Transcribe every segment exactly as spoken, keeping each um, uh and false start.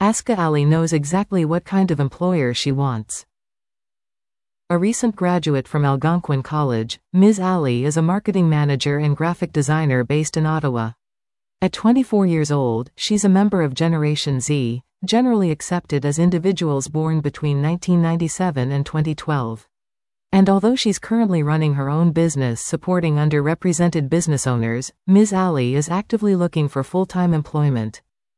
Aska Ali knows exactly what kind of employer she wants. A recent graduate from Algonquin College, Miz Ali is a marketing manager and graphic designer based in Ottawa. At twenty-four years old, she's a member of Generation Z, generally accepted as individuals born between nineteen ninety-seven and twenty twelve. And although she's currently running her own business supporting underrepresented business owners, Miz Ali is actively looking for full-time employment.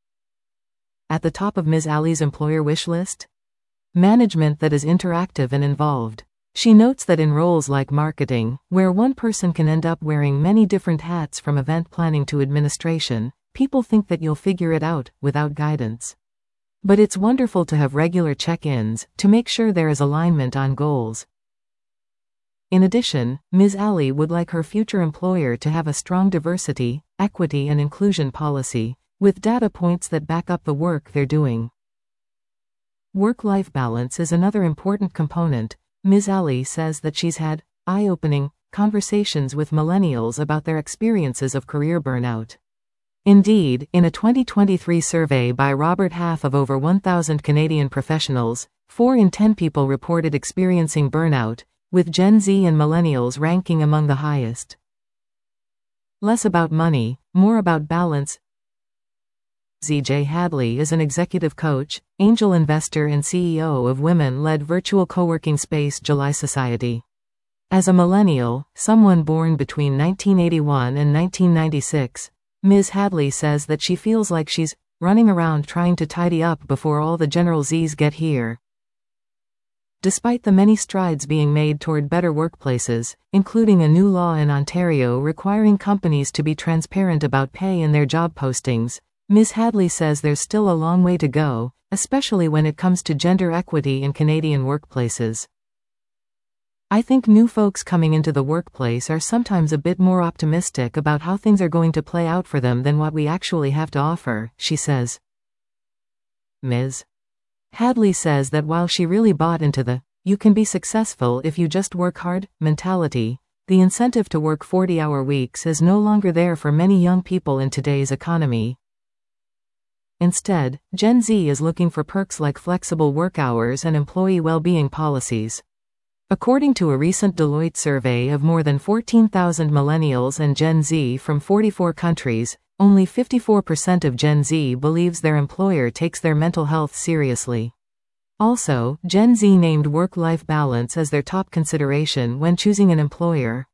At the top of Miz Ali's employer wish list? Management that is interactive and involved. She notes that in roles like marketing, where one person can end up wearing many different hats from event planning to administration, people think that you'll figure it out, without guidance. But it's wonderful to have regular check-ins, to make sure there is alignment on goals. In addition, Miz Ali would like her future employer to have a strong diversity, equity and inclusion policy, with data points that back up the work they're doing. Work-life balance is another important component. Miz Ali says that she's had eye-opening conversations with millennials about their experiences of career burnout. Indeed, in a twenty twenty-three survey by Robert Half of over one thousand Canadian professionals, four in ten people reported experiencing burnout, with Gen Z and millennials ranking among the highest. Less about money, more about balance. Z J Hadley is an executive coach, angel investor and C E O of women-led virtual co-working space July Society. As a millennial, someone born between nineteen eighty-one and nineteen ninety-six, Miz Hadley says that she feels like she's running around trying to tidy up before all the General Z's get here. Despite the many strides being made toward better workplaces, including a new law in Ontario requiring companies to be transparent about pay in their job postings, Miz Hadley says there's still a long way to go, especially when it comes to gender equity in Canadian workplaces. I think new folks coming into the workplace are sometimes a bit more optimistic about how things are going to play out for them than what we actually have to offer, she says. Miz Hadley says that while she really bought into the "you can be successful if you just work hard" mentality, the incentive to work forty-hour weeks is no longer there for many young people in today's economy. Instead, Gen Z is looking for perks like flexible work hours and employee well-being policies. According to a recent Deloitte survey of more than fourteen thousand millennials and Gen Z from forty-four countries, only fifty-four percent of Gen Z believes their employer takes their mental health seriously. Also, Gen Z named work-life balance as their top consideration when choosing an employer.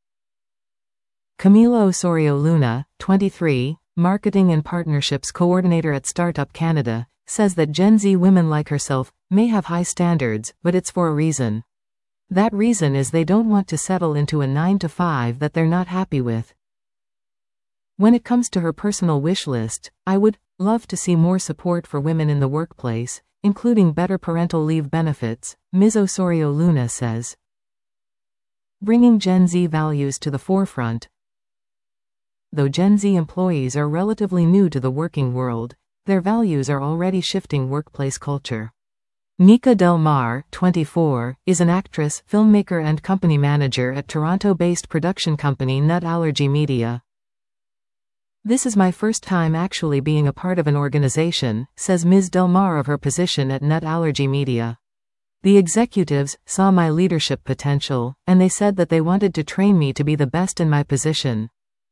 Camila Osorio Luna, twenty-three, Marketing and Partnerships Coordinator at Startup Canada, says that Gen Z women like herself may have high standards, but it's for a reason. That reason is they don't want to settle into a nine to five that they're not happy with. When it comes to her personal wish list, I would love to see more support for women in the workplace, including better parental leave benefits, Miz Osorio Luna says. Bringing Gen Z values to the forefront. Though Gen Z employees are relatively new to the working world, their values are already shifting workplace culture. Nika Del Mar, twenty-four, is an actress, filmmaker and company manager at Toronto-based production company Nut Allergy Media. This is my first time actually being a part of an organization, says Miz Del Mar of her position at Nut Allergy Media. The executives saw my leadership potential, and they said that they wanted to train me to be the best in my position.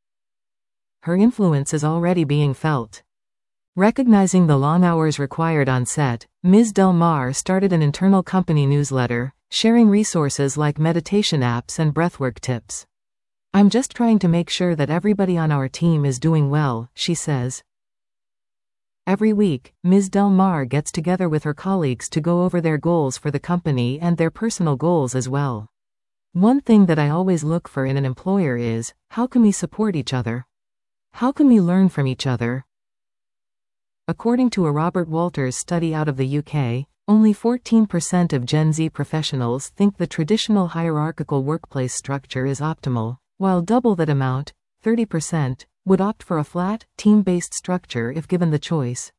Her influence is already being felt. Recognizing the long hours required on set, Miz Del Mar started an internal company newsletter, sharing resources like meditation apps and breathwork tips. I'm just trying to make sure that everybody on our team is doing well, she says. Every week, Miz Del Mar gets together with her colleagues to go over their goals for the company and their personal goals as well. One thing that I always look for in an employer is, how can we support each other? How can we learn from each other? According to a Robert Walters study out of the U K, only fourteen percent of Gen Z professionals think the traditional hierarchical workplace structure is optimal, while double that amount, thirty percent, would opt for a flat, team-based structure if given the choice.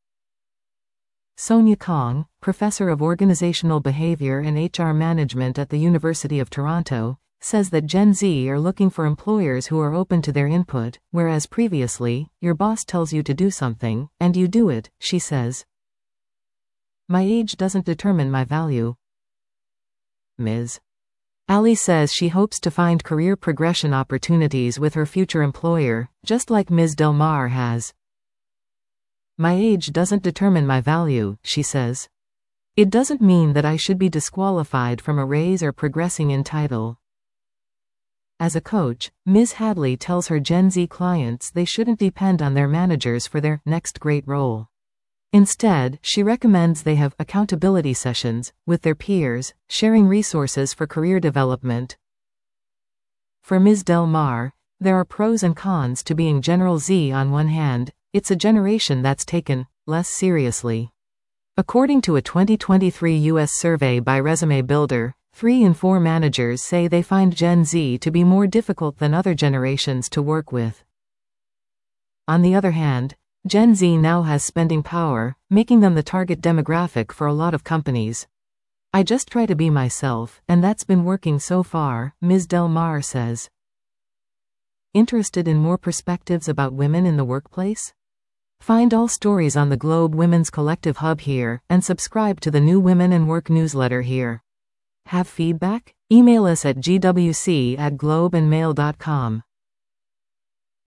Sonia Kong, professor of organizational behavior and H R management at the University of Toronto, says that Gen Z are looking for employers who are open to their input, whereas previously, your boss tells you to do something, and you do it, she says. My age doesn't determine my value. Miz Ali says she hopes to find career progression opportunities with her future employer, just like Miz Del Mar has. My age doesn't determine my value, she says. It doesn't mean that I should be disqualified from a raise or progressing in title. As a coach, Miz Hadley tells her Gen Z clients they shouldn't depend on their managers for their next great role. Instead, she recommends they have accountability sessions with their peers, sharing resources for career development. For Miz Del Mar, there are pros and cons to being General Z. On one hand, it's a generation that's taken less seriously. According to a twenty twenty-three U S survey by Resume Builder, three in four managers say they find Gen Z to be more difficult than other generations to work with. On the other hand, Gen Z now has spending power, making them the target demographic for a lot of companies. I just try to be myself, and that's been working so far, Miz Del Mar says. Interested in more perspectives about women in the workplace? Find all stories on the Globe Women's Collective Hub here, and subscribe to the new Women and Work newsletter here. Have feedback? Email us at g w c at globe and mail dot com.